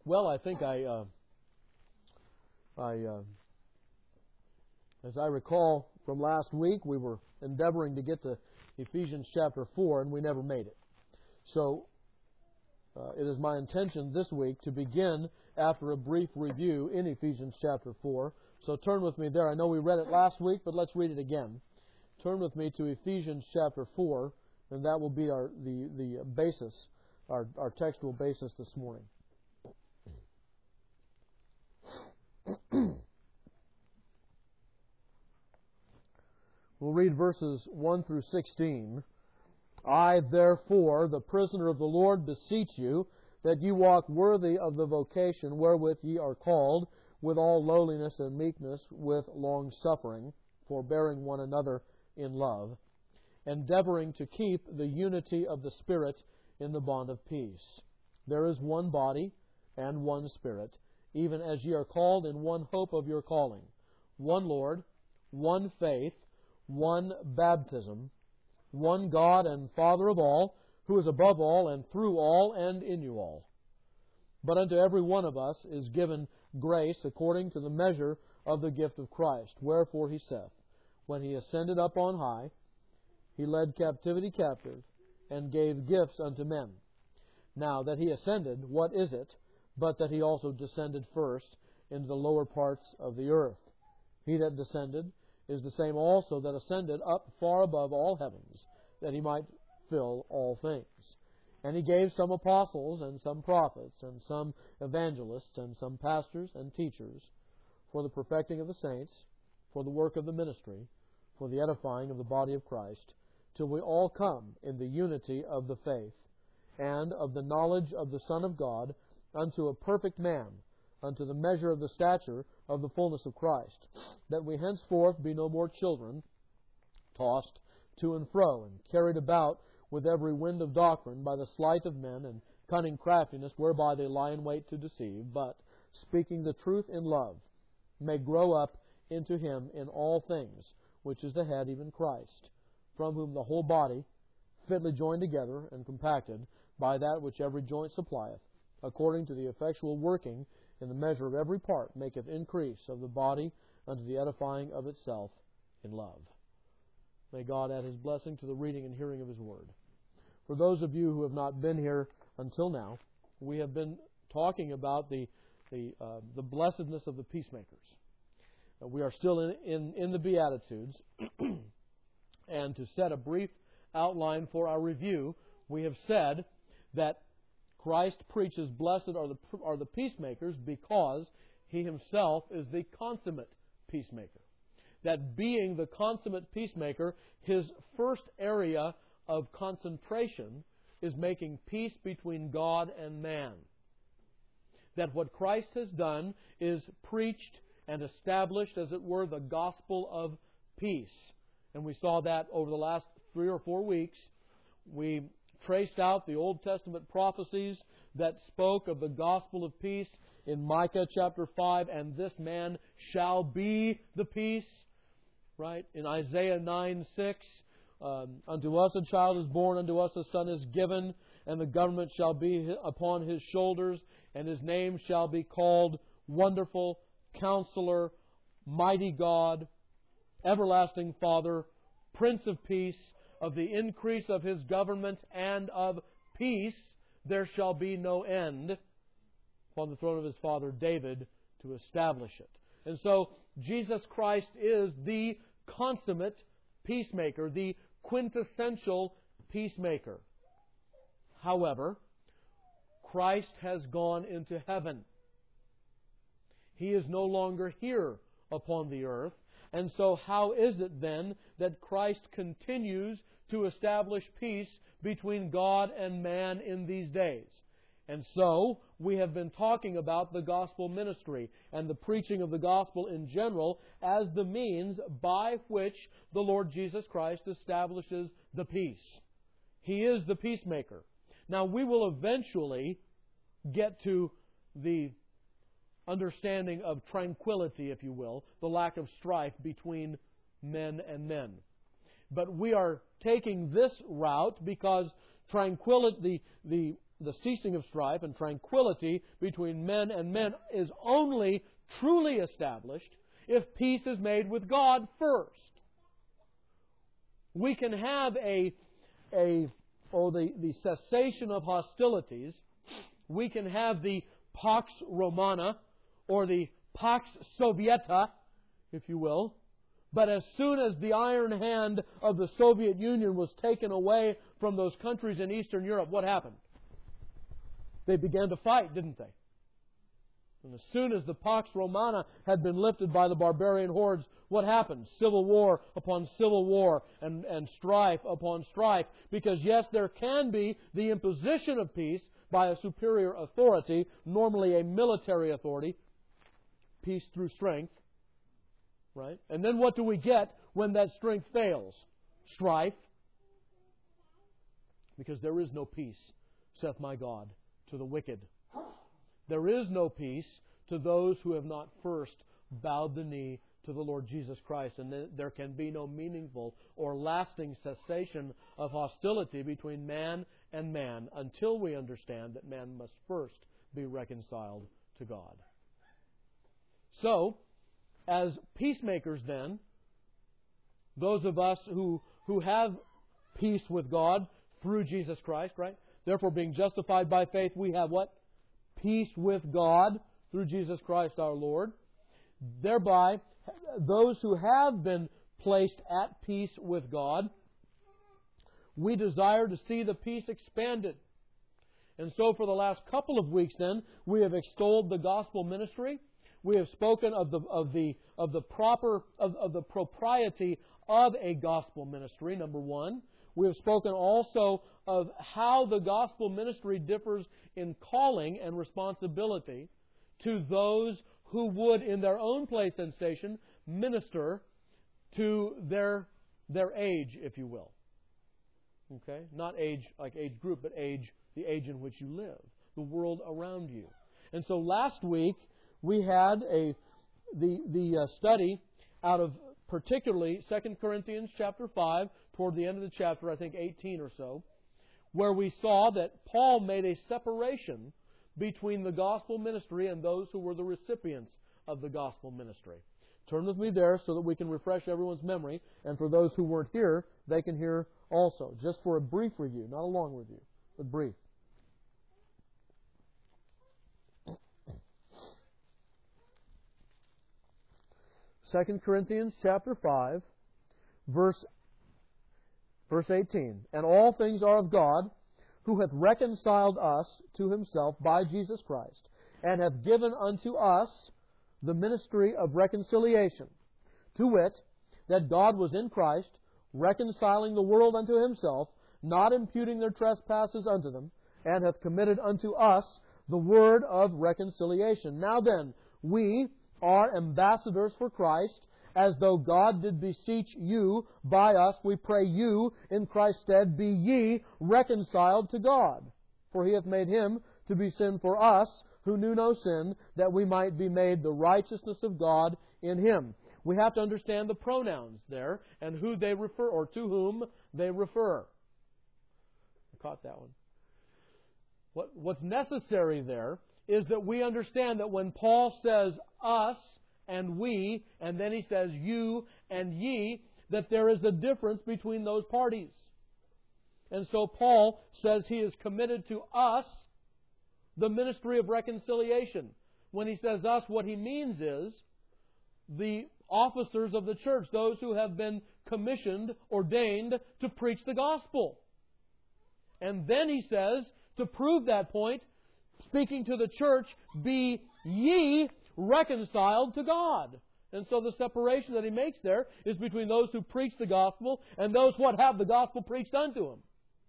Well, I think as I recall from last week, we were endeavoring to get to Ephesians chapter 4, and we never made it. So, it is my intention this week to begin after a brief review in Ephesians chapter 4. So turn with me there. I know we read it last week, but let's read it again. Turn with me to Ephesians chapter 4, and that will be the basis, our textual basis this morning. We'll read verses 1 through 16. I, therefore, the prisoner of the Lord, beseech you that ye walk worthy of the vocation wherewith ye are called, with all lowliness and meekness, with long-suffering, forbearing one another in love, endeavoring to keep the unity of the Spirit in the bond of peace. There is one body and one Spirit, even as ye are called in one hope of your calling, one Lord, one faith, one baptism, one God and Father of all, who is above all and through all and in you all. But unto every one of us is given grace according to the measure of the gift of Christ. Wherefore he saith, when he ascended up on high, he led captivity captive, and gave gifts unto men. Now that he ascended, what is it, but that he also descended first into the lower parts of the earth? He that descended is the same also that ascended up far above all heavens, that he might fill all things. And he gave some apostles, and some prophets, and some evangelists, and some pastors and teachers, for the perfecting of the saints, for the work of the ministry, for the edifying of the body of Christ, till we all come in the unity of the faith, and of the knowledge of the Son of God, unto a perfect man, unto the measure of the stature of the fullness of Christ, that we henceforth be no more children, tossed to and fro, and carried about with every wind of doctrine by the sleight of men and cunning craftiness, whereby they lie in wait to deceive, but, speaking the truth in love, may grow up into Him in all things, which is the head, even Christ, from whom the whole body, fitly joined together and compacted by that which every joint supplieth, according to the effectual working in the measure of every part, maketh increase of the body unto the edifying of itself in love. May God add His blessing to the reading and hearing of His Word. For those of you who have not been here until now, we have been talking about the blessedness of the peacemakers. We are still in the Beatitudes, and to set a brief outline for our review, we have said that Christ preaches, blessed are the peacemakers, because He Himself is the consummate peacemaker. That being the consummate peacemaker, His first area of concentration is making peace between God and man. That what Christ has done is preached and established, as it were, the gospel of peace. And we saw that over the last 3 or 4 weeks. We traced out the Old Testament prophecies that spoke of the gospel of peace in Micah chapter 5, and this man shall be the peace. Right? In Isaiah 9:6, unto us a child is born, unto us a son is given, and the government shall be upon His shoulders, and His name shall be called Wonderful, Counselor, Mighty God, Everlasting Father, Prince of Peace. Of the increase of His government and of peace there shall be no end, upon the throne of His father David, to establish it. And so Jesus Christ is the consummate peacemaker, the quintessential peacemaker. However, Christ has gone into heaven. He is no longer here upon the earth. And so how is it then that Christ continues to establish peace between God and man in these days? And so we have been talking about the gospel ministry and the preaching of the gospel in general as the means by which the Lord Jesus Christ establishes the peace. He is the peacemaker. Now we will eventually get to the understanding of tranquility, if you will, the lack of strife between men and men. But we are taking this route because tranquility, the the ceasing of strife and tranquility between men and men is only truly established if peace is made with God first. We can have the cessation of hostilities. We can have the Pax Romana, or the Pax Sovieta, if you will. But as soon as the iron hand of the Soviet Union was taken away from those countries in Eastern Europe, what happened? They began to fight, didn't they? And as soon as the Pax Romana had been lifted by the barbarian hordes, what happened? Civil war upon civil war and strife upon strife. Because yes, there can be the imposition of peace by a superior authority, normally a military authority, peace through strength. Right? And then what do we get when that strength fails? Strife. Because there is no peace, saith my God, to the wicked. There is no peace to those who have not first bowed the knee to the Lord Jesus Christ. And there can be no meaningful or lasting cessation of hostility between man and man until we understand that man must first be reconciled to God. So, as peacemakers then, those of us who have peace with God through Jesus Christ, right? Therefore, being justified by faith, we have what? Peace with God through Jesus Christ our Lord. Thereby, those who have been placed at peace with God, we desire to see the peace expanded. And so for the last couple of weeks then, we have extolled the gospel ministry. We have spoken of the propriety of a gospel ministry, number one. We have spoken also of how the gospel ministry differs in calling and responsibility to those who would, in their own place and station, minister to their age, if you will. Okay? Not age like age group, but age, the age in which you live, the world around you. And so last week, we had the study out of particularly 2 Corinthians chapter 5, toward the end of the chapter, I think 18 or so, where we saw that Paul made a separation between the gospel ministry and those who were the recipients of the gospel ministry. Turn with me there so that we can refresh everyone's memory, and for those who weren't here, they can hear also, just for a brief review, not a long review, but brief. 2 Corinthians chapter 5, verse 18. And all things are of God, who hath reconciled us to Himself by Jesus Christ, and hath given unto us the ministry of reconciliation, to wit, that God was in Christ, reconciling the world unto Himself, not imputing their trespasses unto them, and hath committed unto us the word of reconciliation. Now then, we are ambassadors for Christ, as though God did beseech you by us, we pray you, in Christ's stead, be ye reconciled to God. For He hath made Him to be sin for us, who knew no sin, that we might be made the righteousness of God in Him. We have to understand the pronouns there, and who they refer, or to whom they refer. I caught that one. What's necessary there is that we understand that when Paul says us and we, and then he says you and ye, that there is a difference between those parties. And so Paul says he is committed to us the ministry of reconciliation. When he says us, what he means is the officers of the church, those who have been commissioned, ordained to preach the gospel. And then he says, to prove that point, speaking to the church, be ye reconciled to God. And so the separation that he makes there is between those who preach the gospel and those what have the gospel preached unto them.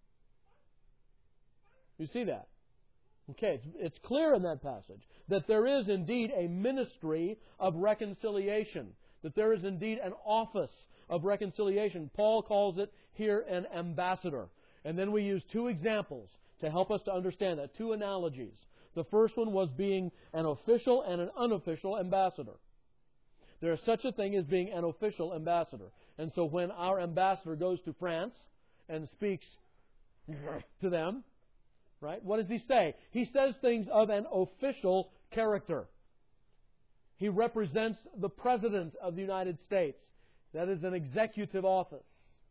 You see that? Okay, it's clear in that passage that there is indeed a ministry of reconciliation, that there is indeed an office of reconciliation. Paul calls it here an ambassador. And then we use two examples to help us to understand that, two analogies. The first one was being an official and an unofficial ambassador. There is such a thing as being an official ambassador. And so when our ambassador goes to France and speaks to them, Right? What does he say? He says things of an official character. He represents the President of the United States. That is an executive office.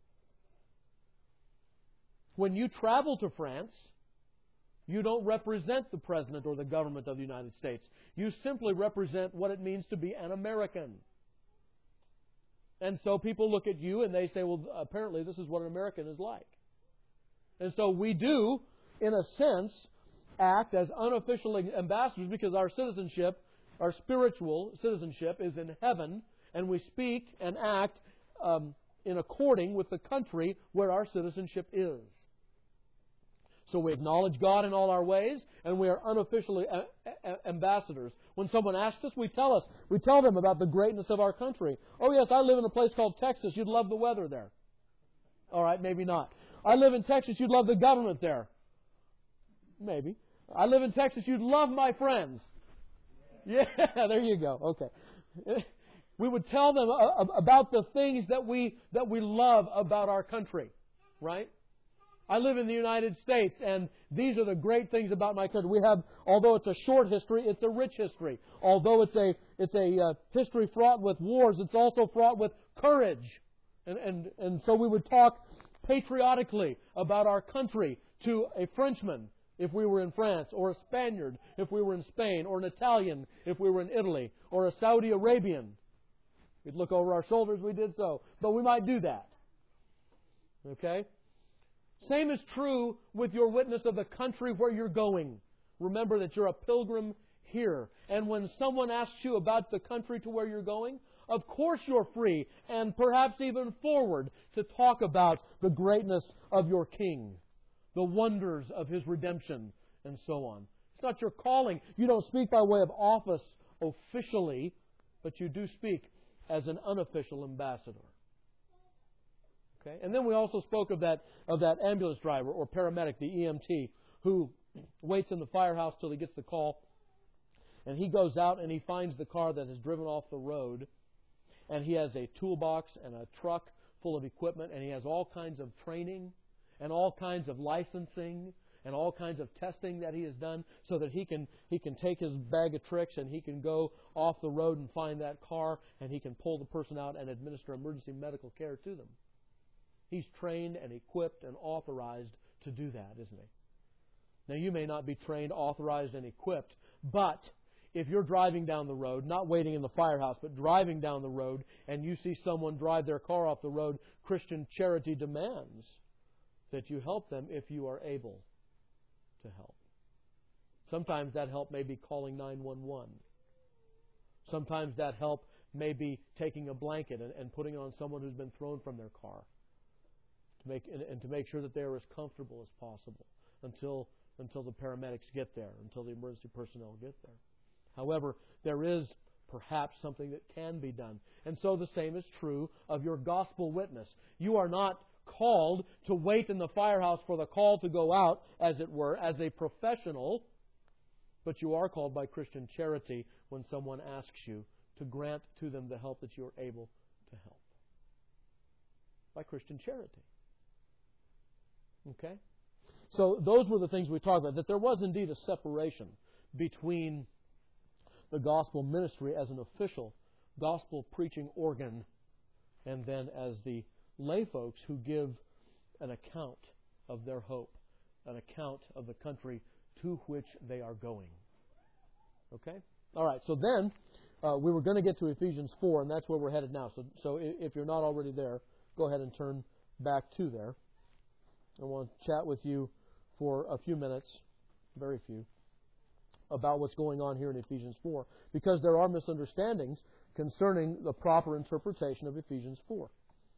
When you travel to France, you don't represent the President or the government of the United States. You simply represent what it means to be an American. And so people look at you and they say, well, apparently this is what an American is like. And so we do, in a sense, act as unofficial ambassadors because our citizenship, our spiritual citizenship, is in heaven, and we speak and act in according with the country where our citizenship is. So we acknowledge God in all our ways, and we are unofficially ambassadors. When someone asks us, we tell them about the greatness of our country. Oh yes, I live in a place called Texas. You'd love the weather there. All right, maybe not. I live in Texas. You'd love the government there. Maybe. I live in Texas. You'd love my friends. Yeah, there you go. Okay. We would tell them about the things that we love about our country, right? I live in the United States, and these are the great things about my country. We have, although it's a short history, it's a rich history. Although it's a history fraught with wars, it's also fraught with courage. And so we would talk patriotically about our country to a Frenchman if we were in France, or a Spaniard if we were in Spain, or an Italian if we were in Italy, or a Saudi Arabian. We'd look over our shoulders, we did so. But we might do that. Okay? Same is true with your witness of the country where you're going. Remember that you're a pilgrim here. And when someone asks you about the country to where you're going, of course you're free, and perhaps even forward, to talk about the greatness of your King, the wonders of His redemption, and so on. It's not your calling. You don't speak by way of office officially, but you do speak as an unofficial ambassador. Okay? And then we also spoke of that ambulance driver or paramedic, the EMT, who waits in the firehouse till he gets the call. And he goes out and he finds the car that has driven off the road. And he has a toolbox and a truck full of equipment. And he has all kinds of training and all kinds of licensing and all kinds of testing that he has done so that he can take his bag of tricks and he can go off the road and find that car and he can pull the person out and administer emergency medical care to them. He's trained and equipped and authorized to do that, isn't he? Now, you may not be trained, authorized, and equipped, but if you're driving down the road, not waiting in the firehouse, but driving down the road, and you see someone drive their car off the road, Christian charity demands that you help them if you are able to help. Sometimes that help may be calling 911. Sometimes that help may be taking a blanket and putting it on someone who's been thrown from their car. To make sure that they are as comfortable as possible until the paramedics get there, until the emergency personnel get there. However, there is perhaps something that can be done. And so the same is true of your gospel witness. You are not called to wait in the firehouse for the call to go out, as it were, as a professional, but you are called by Christian charity when someone asks you to grant to them the help that you are able to help. By Christian charity. Okay? So those were the things we talked about, that there was indeed a separation between the gospel ministry as an official gospel preaching organ and then as the lay folks who give an account of their hope, an account of the country to which they are going. Okay? All right, so then we were going to get to Ephesians 4, and that's where we're headed now. So if you're not already there, go ahead and turn back to there. I want to chat with you for a few minutes, very few, about what's going on here in Ephesians 4, because there are misunderstandings concerning the proper interpretation of Ephesians 4.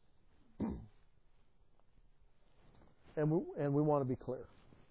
And we want to be clear.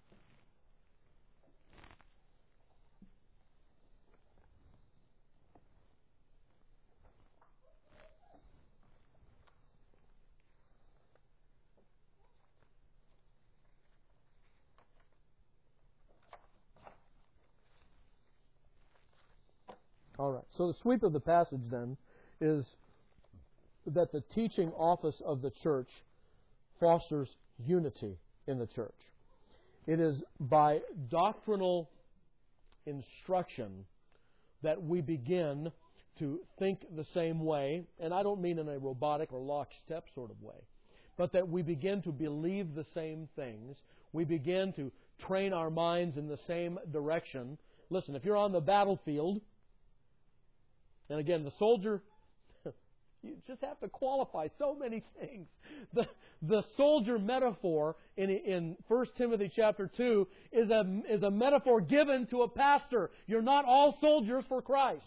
All right. So the sweep of the passage then is that the teaching office of the church fosters unity in the church. It is by doctrinal instruction that we begin to think the same way, and I don't mean in a robotic or lockstep sort of way, but that we begin to believe the same things. We begin to train our minds in the same direction. Listen, if you're on the battlefield, and again, the soldier, you just have to qualify so many things. The soldier metaphor in 1 Timothy chapter 2 is a metaphor given to a pastor. You're not all soldiers for Christ.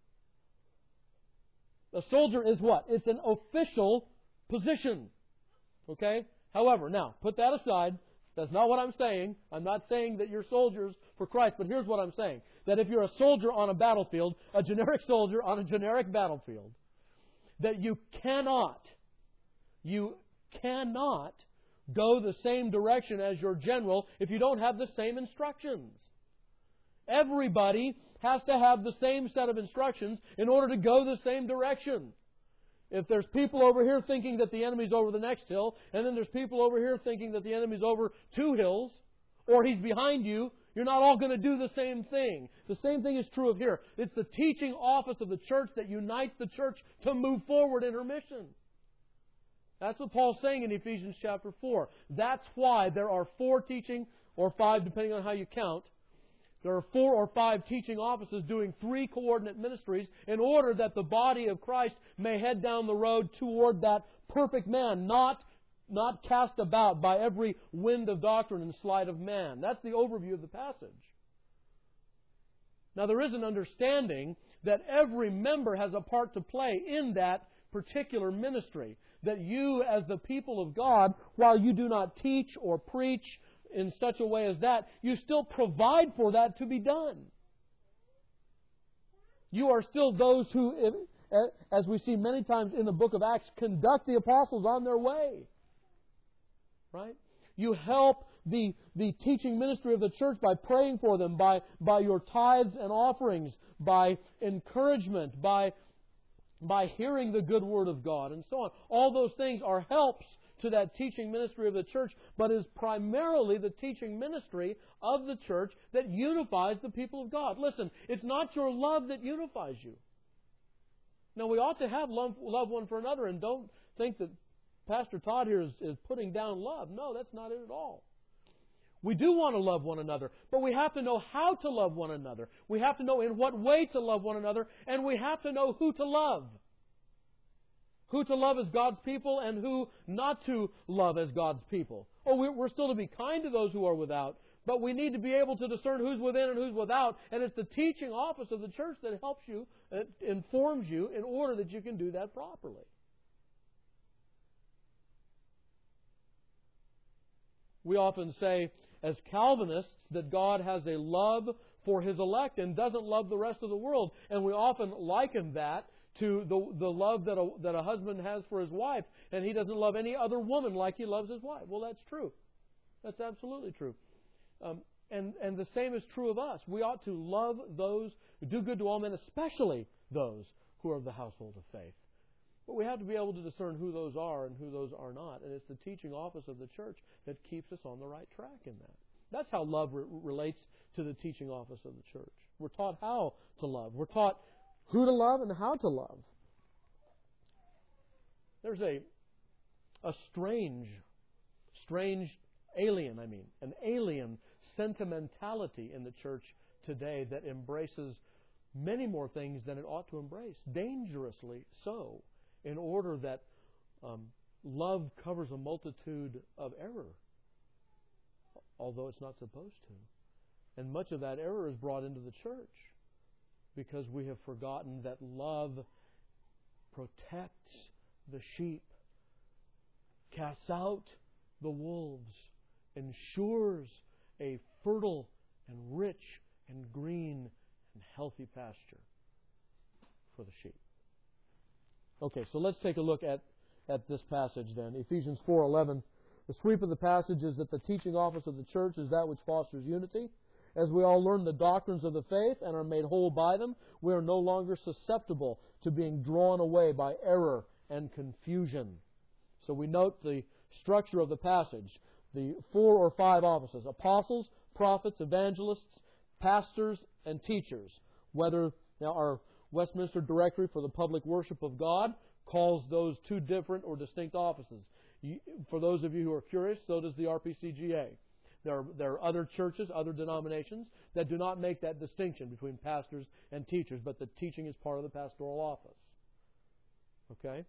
A soldier is what? It's an official position. Okay? However, now, put that aside. That's not what I'm saying. I'm not saying that you're soldiers for Christ, but here's what I'm saying. That if you're a soldier on a battlefield, a generic soldier on a generic battlefield, that you cannot go the same direction as your general if you don't have the same instructions. Everybody has to have the same set of instructions in order to go the same direction. If there's people over here thinking that the enemy's over the next hill, and then there's people over here thinking that the enemy's over 2 hills, or he's behind you, you're not all going to do the same thing. The same thing is true of here. It's the teaching office of the church that unites the church to move forward in her mission. That's what Paul's saying in Ephesians chapter 4. That's why there are 4 teaching, or 5 depending on how you count. There are 4 or 5 teaching offices doing 3 coordinate ministries in order that the body of Christ may head down the road toward that perfect man, not cast about by every wind of doctrine and sleight of man. That's the overview of the passage. Now there is an understanding that every member has a part to play in that particular ministry. That you, as the people of God, while you do not teach or preach in such a way as that, you still provide for that to be done. You are still those who, as we see many times in the book of Acts, conduct the apostles on their way. Right? You help the teaching ministry of the church by praying for them, by your tithes and offerings, by encouragement, by hearing the good word of God, and so on. All those things are helps to that teaching ministry of the church, but is primarily the teaching ministry of the church that unifies the people of God. Listen, it's not your love that unifies you. Now, we ought to have love one for another, and don't think that Pastor Todd here is putting down love. No, that's not it at all. We do want to love one another, but we have to know how to love one another. We have to know in what way to love one another, and we have to know who to love. Who to love as God's people and who not to love as God's people. Oh, we're still to be kind to those who are without, but we need to be able to discern who's within and who's without, and it's the teaching office of the church that helps you, informs you, in order that you can do that properly. We often say, as Calvinists, that God has a love for His elect and doesn't love the rest of the world. And we often liken that to the love that a husband has for his wife, and he doesn't love any other woman like he loves his wife. Well, that's true. That's absolutely true. And the same is true of us. We ought to love those who do good to all men, especially those who are of the household of faith. But we have to be able to discern who those are and who those are not. And it's the teaching office of the church that keeps us on the right track in that. That's how love relates to the teaching office of the church. We're taught how to love. We're taught who to love and how to love. There's a strange an alien sentimentality in the church today that embraces many more things than it ought to embrace, dangerously so, in order that love covers a multitude of error, although it's not supposed to. And much of that error is brought into the church because we have forgotten that love protects the sheep, casts out the wolves, ensures a fertile and rich and green and healthy pasture for the sheep. Okay, so let's take a look at this passage then. Ephesians 4:11. The sweep of the passage is that the teaching office of the church is that which fosters unity. As we all learn the doctrines of the faith and are made whole by them, we are no longer susceptible to being drawn away by error and confusion. So we note the structure of the passage. the 4 or 5 offices: apostles, prophets, evangelists, pastors, and teachers. Whether now our Westminster Directory for the Public Worship of God calls those 2 different or distinct offices. For those of you who are curious, so does the RPCGA. There are other churches, other denominations that do not make that distinction between pastors and teachers, but the teaching is part of the pastoral office. Okay?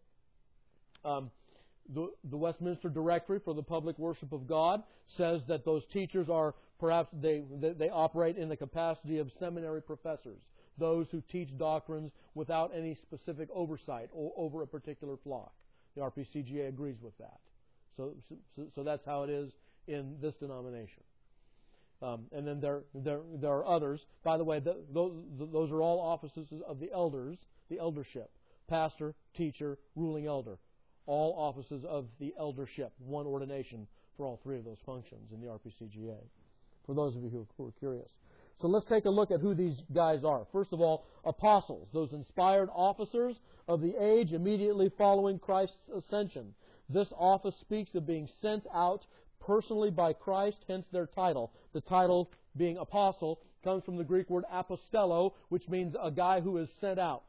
The Westminster Directory for the Public Worship of God says that those teachers are perhaps they operate in the capacity of seminary professors, those who teach doctrines without any specific oversight over a particular flock. The RPCGA agrees with that. So that's how it is in this denomination. And then there are others. By the way, those are all offices of the elders, the eldership. Pastor, teacher, ruling elder. All offices of the eldership. One ordination for all 3 of those functions in the RPCGA. For those of you who are curious. So let's take a look at who these guys are. First of all, apostles, those inspired officers of the age immediately following Christ's ascension. This office speaks of being sent out personally by Christ, hence their title. The title, being apostle, comes from the Greek word apostello, which means a guy who is sent out.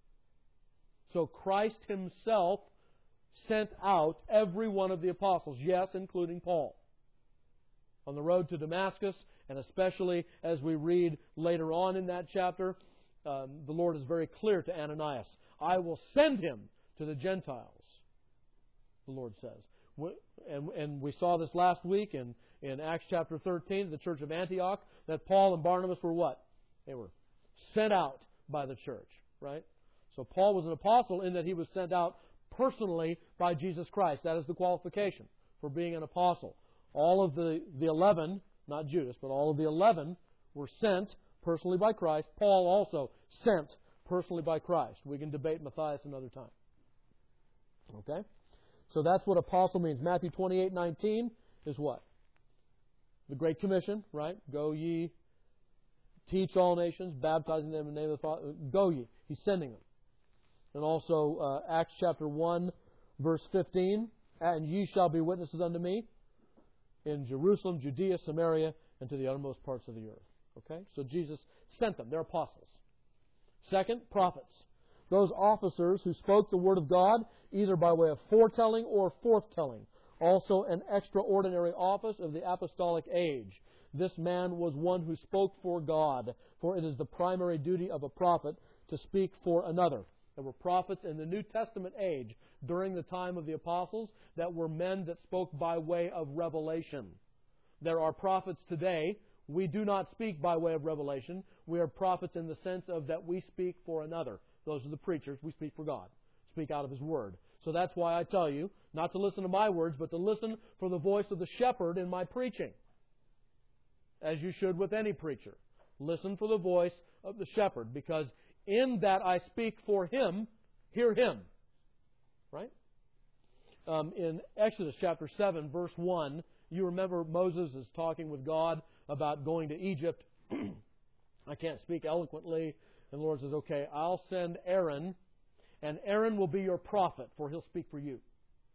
So Christ Himself sent out every one of the apostles, yes, including Paul. On the road to Damascus, and especially as we read later on in that chapter, the Lord is very clear to Ananias. I will send him to the Gentiles, the Lord says. And we saw this last week in Acts chapter 13, the church of Antioch, that Paul and Barnabas were what? They were sent out by the church, right? So Paul was an apostle in that he was sent out personally by Jesus Christ. That is the qualification for being an apostle. All of the 11, not Judas, but all of the 11 were sent personally by Christ. Paul also sent personally by Christ. We can debate Matthias another time. Okay? So that's what apostle means. Matthew 28:19 is what? The Great Commission, right? Go ye, teach all nations, baptizing them in the name of the Father. Go ye. He's sending them. And also Acts chapter 1, verse 15. And ye shall be witnesses unto me in Jerusalem, Judea, Samaria, and to the uttermost parts of the earth. Okay? So Jesus sent them. They're apostles. Second, prophets. Those officers who spoke the Word of God, either by way of foretelling or forthtelling. Also an extraordinary office of the apostolic age. This man was one who spoke for God, for it is the primary duty of a prophet to speak for another. There were prophets in the New Testament age during the time of the apostles that were men that spoke by way of revelation. There are prophets today. We do not speak by way of revelation. We are prophets in the sense of that we speak for another. Those are the preachers. We speak for God. Speak out of His Word. So that's why I tell you not to listen to my words, but to listen for the voice of the shepherd in my preaching. As you should with any preacher. Listen for the voice of the shepherd, because in that I speak for him, hear him. Right? In Exodus chapter 7, verse 1, you remember Moses is talking with God about going to Egypt. I can't speak eloquently. And the Lord says, okay, I'll send Aaron, and Aaron will be your prophet, for he'll speak for you.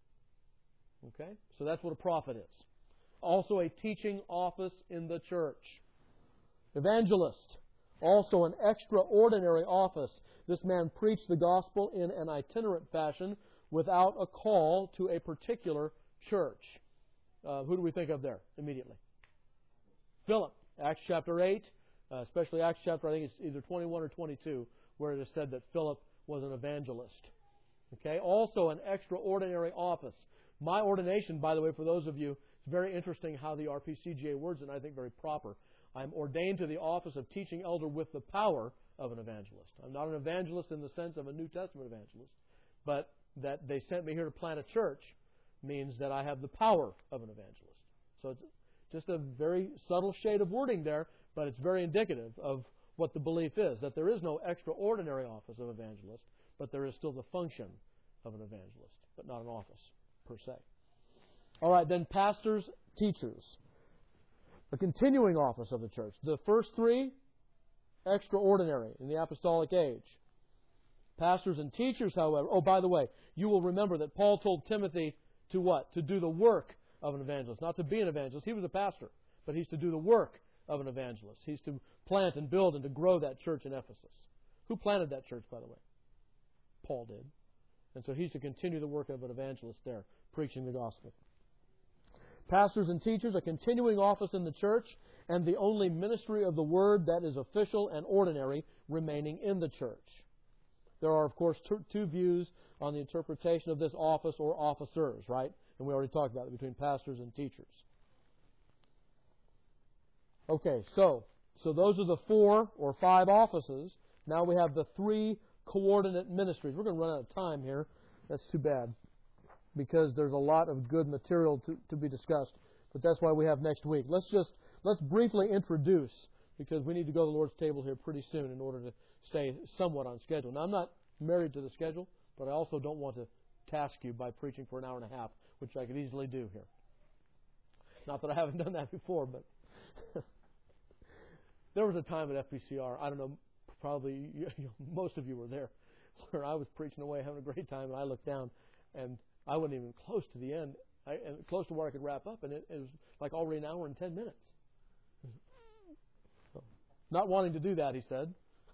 Okay? So that's what a prophet is. Also a teaching office in the church. Evangelist. Also an extraordinary office. This man preached the gospel in an itinerant fashion without a call to a particular church. Who do we think of there immediately? Philip. Acts chapter 8. Especially Acts chapter, I think it's either 21 or 22, where it is said that Philip was an evangelist. Okay? Also an extraordinary office. My ordination, by the way, for those of you, it's very interesting how the RPCGA words it, and I think very proper. I'm ordained to the office of teaching elder with the power of an evangelist. I'm not an evangelist in the sense of a New Testament evangelist, but that they sent me here to plant a church means that I have the power of an evangelist. So it's just a very subtle shade of wording there, but it's very indicative of what the belief is, that there is no extraordinary office of evangelist, but there is still the function of an evangelist, but not an office per se. All right, then pastors, teachers. A continuing office of the church. The first 3, extraordinary in the apostolic age. Pastors and teachers, however, oh, by the way, you will remember that Paul told Timothy to what? To do the work of an evangelist. Not to be an evangelist. He was a pastor. But he's to do the work of an evangelist. He's to plant and build and to grow that church in Ephesus. Who planted that church, by the way? Paul did. And so he's to continue the work of an evangelist there, preaching the gospel. Pastors and teachers, a continuing office in the church, and the only ministry of the word that is official and ordinary remaining in the church. There are, of course, two views on the interpretation of this office or officers, right? And we already talked about it between pastors and teachers. Okay, so those are the 4 or 5 offices. Now we have the 3 coordinate ministries. We're going to run out of time here. That's too bad, because there's a lot of good material to be discussed. But that's why we have next week. Let's briefly introduce, because we need to go to the Lord's table here pretty soon in order to stay somewhat on schedule. Now, I'm not married to the schedule, but I also don't want to task you by preaching for an hour and a half, which I could easily do here. Not that I haven't done that before, but there was a time at FBCR, I don't know, probably most of you were there, where I was preaching away, having a great time, and I looked down, and I wasn't even close to the end, and close to where I could wrap up, and it was like already an hour and 10 minutes. Not wanting to do that, he said.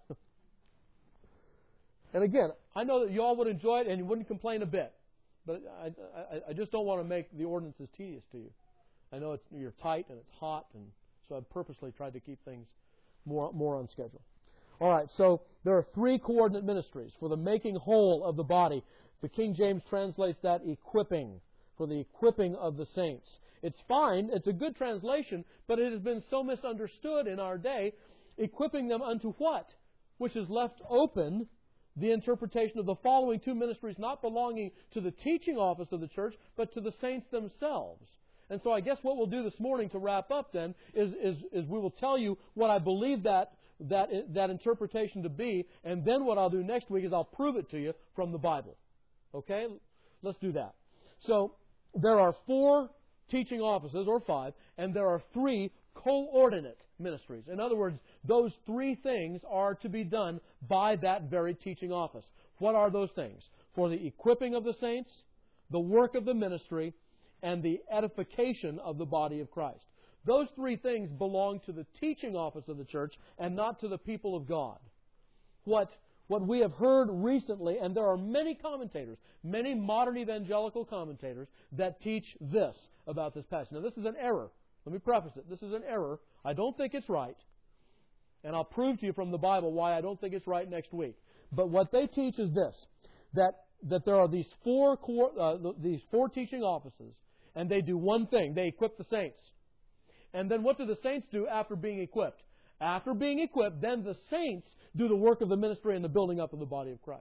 And again, I know that you all would enjoy it and you wouldn't complain a bit, but I just don't want to make the ordinances tedious to you. I know you're tight and it's hot, and so I've purposely tried to keep things more on schedule. All right, so there are 3 coordinate ministries for the making whole of the body. The King James translates that equipping, for the equipping of the saints. It's fine, it's a good translation, but it has been so misunderstood in our day. Equipping them unto what? Which is left open the interpretation of the following 2 ministries not belonging to the teaching office of the church, but to the saints themselves. And so I guess what we'll do this morning to wrap up then is we will tell you what I believe that interpretation to be, and then what I'll do next week is I'll prove it to you from the Bible. Okay? Let's do that. So there are 4 teaching offices, or 5, and there are 3 coordinate ministries. In other words, those 3 things are to be done by that very teaching office. What are those things? For the equipping of the saints, the work of the ministry, and the edification of the body of Christ. Those 3 things belong to the teaching office of the church and not to the people of God. What we have heard recently, and there are many commentators, many modern evangelical commentators that teach this about this passage. Now, this is an error. Let me preface it. This is an error. I don't think it's right. And I'll prove to you from the Bible why I don't think it's right next week. But what they teach is this, that there are these 4 teaching offices, and they do one thing. They equip the saints. And then what do the saints do after being equipped? After being equipped, then the saints do the work of the ministry and the building up of the body of Christ.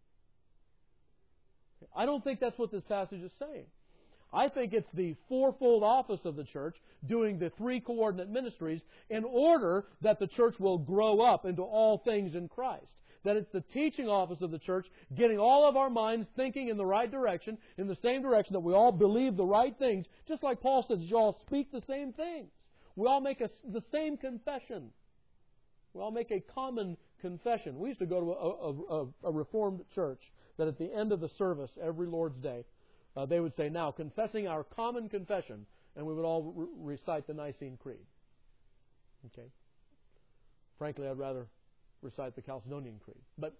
I don't think that's what this passage is saying. I think it's the 4-fold office of the church doing the 3 coordinate ministries in order that the church will grow up into all things in Christ. That it's the teaching office of the church getting all of our minds thinking in the right direction, in the same direction, that we all believe the right things, just like Paul says, you all speak the same things. We all make the same confession. We all make a common confession. We used to go to a Reformed church that at the end of the service, every Lord's Day, they would say, now, confessing our common confession, and we would all recite the Nicene Creed. Okay? Frankly, I'd rather recite the Chalcedonian Creed. But,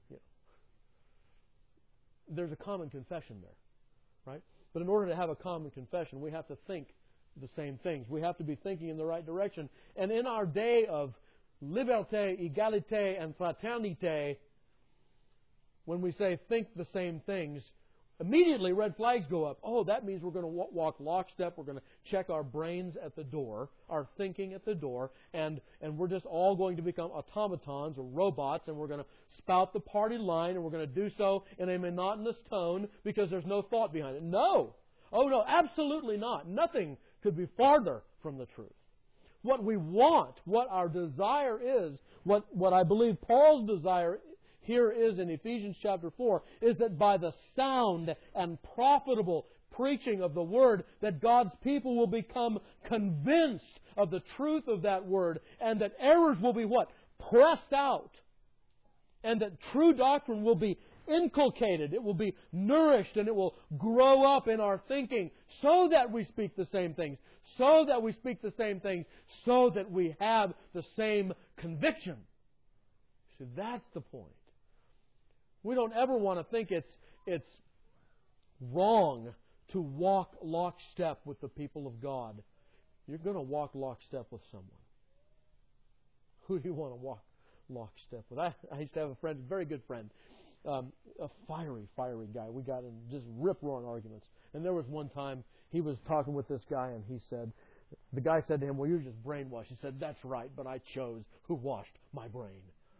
there's a common confession there, right? But in order to have a common confession, we have to think the same things. We have to be thinking in the right direction. And in our day of liberté, égalité, and fraternité, when we say think the same things, immediately red flags go up. Oh, that means we're going to walk lockstep. We're going to check our brains at the door, our thinking at the door, and we're just all going to become automatons or robots, and we're going to spout the party line, and we're going to do so in a monotonous tone because there's no thought behind it. No. Oh, no, absolutely not. Nothing could be farther from the truth. What we want, what our desire is, what I believe Paul's desire here is in Ephesians chapter 4, is that by the sound and profitable preaching of the Word, that God's people will become convinced of the truth of that Word, and that errors will be what? Pressed out. And that true doctrine will be inculcated, it will be nourished, and it will grow up in our thinking so that we speak the same things, so that we speak the same things, so that we have the same conviction. So that's the point. We don't ever want to think it's wrong to walk lockstep with the people of God. You're going to walk lockstep with someone. Who do you want to walk lockstep with? I used to have a friend, a very good friend, a fiery guy. We got in just rip-roaring arguments. And there was one time he was talking with this guy, and the guy said to him, "Well, you're just brainwashed." He said, "That's right, but I chose who washed my brain."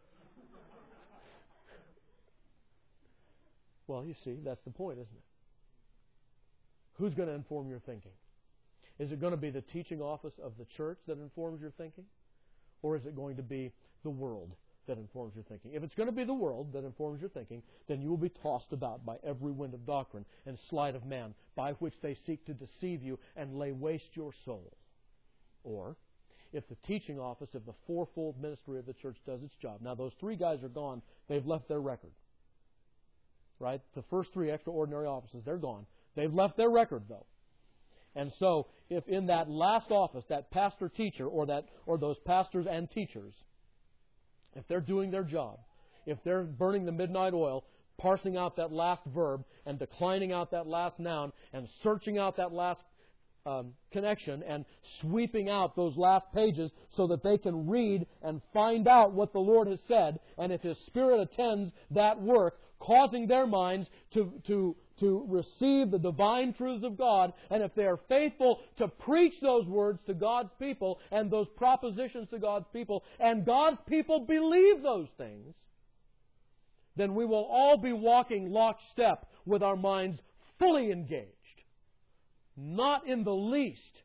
Well, you see, that's the point, isn't it? Who's going to inform your thinking? Is it going to be the teaching office of the church that informs your thinking? Or is it going to be the world that informs your thinking? If it's going to be the world that informs your thinking, then you will be tossed about by every wind of doctrine and sleight of man, by which they seek to deceive you and lay waste your soul. Or, if the teaching office of the fourfold ministry of the church does its job. Now, those three guys are gone. They've left their record. Right? The first three extraordinary offices, they're gone. They've left their record, though. And so, if in that last office, that pastor-teacher, or those pastors and teachers, if they're doing their job, if they're burning the midnight oil, parsing out that last verb, and declining out that last noun, and searching out that last connection, and sweeping out those last pages so that they can read and find out what the Lord has said, and if His Spirit attends that work, causing their minds to receive the divine truths of God, and if they are faithful to preach those words to God's people and those propositions to God's people, and God's people believe those things, then we will all be walking lockstep with our minds fully engaged. Not in the least,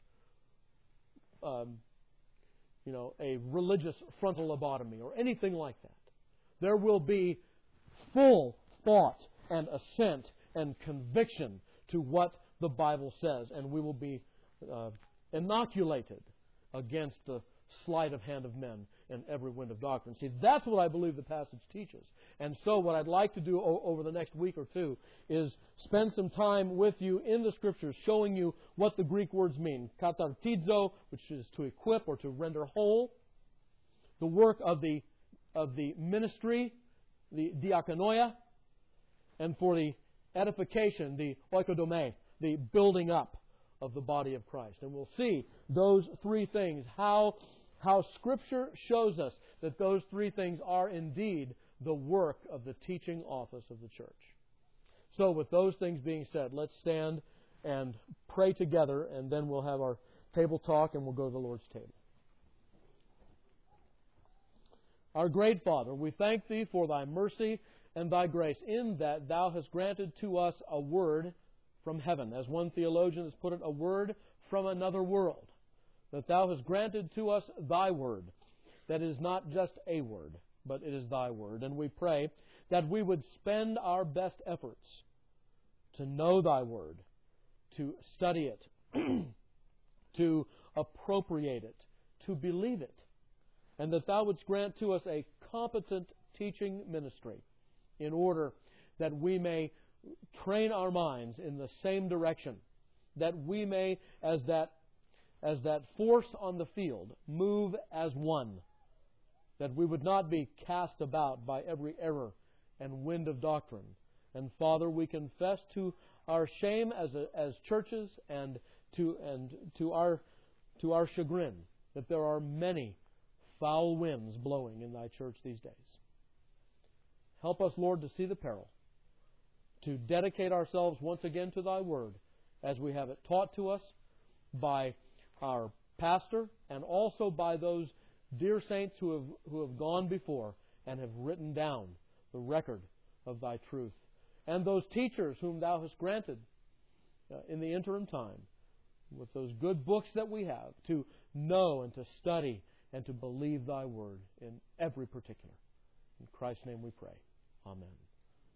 a religious frontal lobotomy or anything like that. There will be full thought and assent and conviction to what the Bible says, and we will be inoculated against the sleight of hand of men and every wind of doctrine. See, that's what I believe the passage teaches. And so what I'd like to do over the next week or two is spend some time with you in the Scriptures showing you what the Greek words mean. Katartizo, which is to equip or to render whole. The work of the ministry, the diakonoia, and for the edification, the oikodome, the building up of the body of Christ. And we'll see those three things, how Scripture shows us that those three things are indeed the work of the teaching office of the church. So with those things being said, let's stand and pray together, and then we'll have our table talk and we'll go to the Lord's table. Our great Father, we thank Thee for Thy mercy and Thy grace, in that Thou hast granted to us a word from heaven. As one theologian has put it, a word from another world. That Thou hast granted to us Thy word. That is not just a word, but it is Thy word. And we pray that we would spend our best efforts to know Thy word, to study it, to appropriate it, to believe it, and that Thou wouldst grant to us a competent teaching ministry in order that we may train our minds in the same direction, that we may, as that force on the field, move as one, that we would not be cast about by every error and wind of doctrine. And Father, we confess to our shame as churches and to our chagrin that there are many foul winds blowing in Thy church these days. Help us, Lord, to see the peril, to dedicate ourselves once again to Thy word as we have it taught to us by our pastor and also by those dear saints who have gone before and have written down the record of Thy truth, and those teachers whom Thou hast granted in the interim time with those good books that we have to know and to study and to believe Thy word in every particular. In Christ's name we pray. Amen.